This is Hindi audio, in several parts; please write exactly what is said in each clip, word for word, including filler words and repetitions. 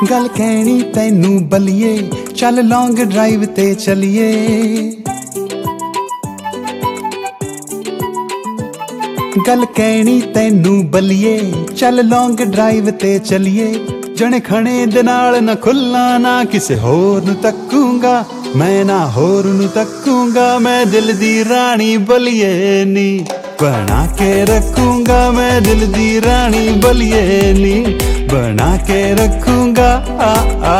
गल कहनी तैनू बलिए चल लॉन्ग ड्राइव ते चलिए। गल कहनी तैनू बलिए चल लॉन्ग ड्राइव ते चलिए। जने खने दे नाल ना खुल्ला ना किसे होर नू तकूंगा, मैं ना होर नू तकूंगा। मैं दिल दी रानी बलिए नी बना के रखूंगा। मैं दिल दी रानी बलिए नी बना के रखूंगा। आ आ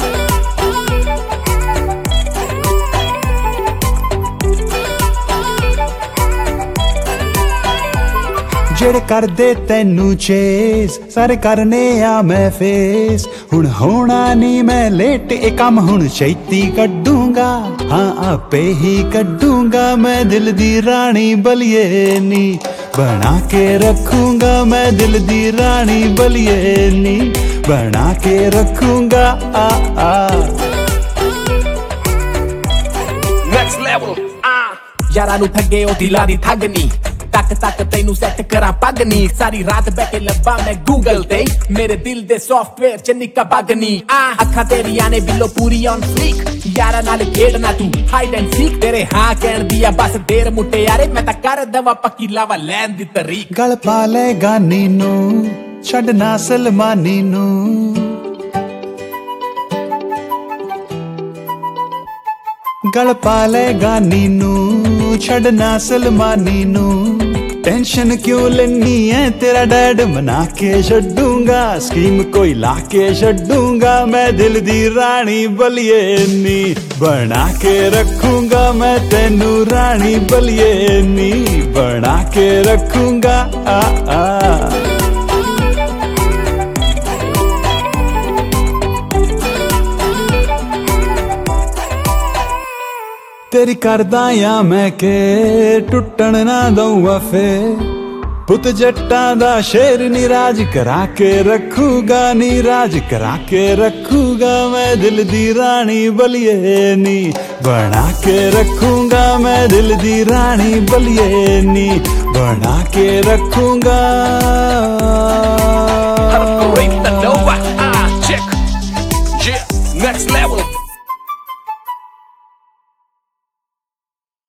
जेड़े कर दे तैनू चेस सारे करने आ मैं फेस। हुण होना नी मैं लेट ए कम हुण छेती कड्डूंगा। हाँ आपे ही कड्डूंगा। मैं दिल दी रानी बलिए नी बना के रखूंगा। मैं दिल दी रानी बलिए नी बना के रखूंगा। आ आ Next level ah यारा नू ठगे ओ दिला दी ठगनी। तक तक तैनू सैट करा पगनी। सारी रात बैठे लब्बा मैं गूगल ते मेरे दिल दे सॉफ्टवेयर च निक्का बगनी। आ अखा तेरिया ने बिलो पूरी ऑन फ्लीक। यारा नाल खेडना तू हाइड एंड सीक। तेरे हाँ कहन दिया बस देर मुट्टे यारे मैं ता कर दवा पक्की लावा लैन दी तरीक। गल पा ले गानी नू छड़ना सलमानी नू। गल पा ले गानी नू छड़ना सलमानी नू। टेंशन क्यों लेनी है तेरा डैड मना के छड्डूंगा। स्कीम कोई ला के छड्डूंगा। मैं दिल दी रानी बलिए नी बना के रखूंगा। मैं तेनू रानी बलिए नी बना के रखूंगा। आ आ तेरी करदा या मैं के टुटन ना दऊं वफे। पुत जट्टां दा शेर निराज करा के रखूगा। निराज करा के रखूगा। मैं दिल दी रानी बलिए नी बना के रखूंगा। मैं दिल दी रानी बलिए नी बना के रखूंगा।